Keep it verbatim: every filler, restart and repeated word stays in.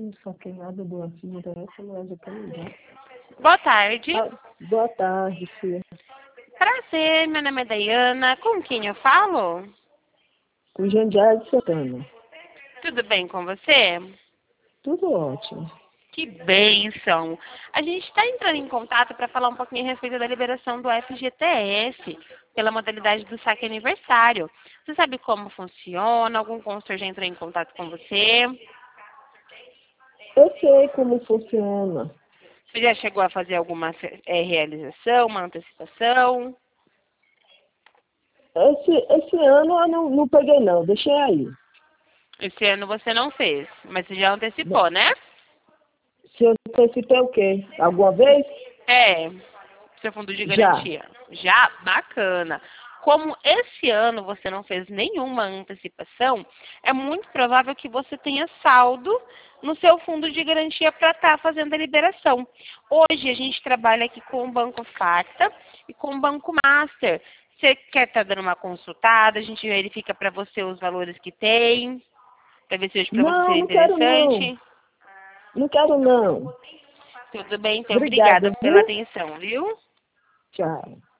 não saquei nada do arquivo da essa loja para ligar. Boa tarde. Ah, boa tarde, filha. Prazer, meu nome é Dayana. Com quem eu falo? Com Jandiara de Santana. Tudo bem com você? Tudo ótimo. Que bênção! A gente está entrando em contato para falar um pouquinho a respeito da liberação do F G T S pela modalidade do saque aniversário. Você sabe como funciona? Algum consultor já entrou em contato com você? Eu sei como funciona. Você já chegou a fazer alguma é, realização, uma antecipação? Esse, esse ano eu não, não peguei não, deixei aí. Esse ano você não fez, mas você já antecipou, né? Se eu antecipei o quê? Alguma vez? É, seu fundo de Já. garantia. Já? Bacana. Como esse ano você não fez nenhuma antecipação, é muito provável que você tenha saldo no seu fundo de garantia para estar fazendo a liberação. Hoje a gente trabalha aqui com o Banco Facta e com o Banco Master. Você quer estar dando uma consultada, a gente verifica para você os valores que tem, para ver se hoje para você Não, seria não quero não. interessante. Não quero não. Tudo bem, então. Obrigada Obrigada, pela viu? atenção, viu? Tchau.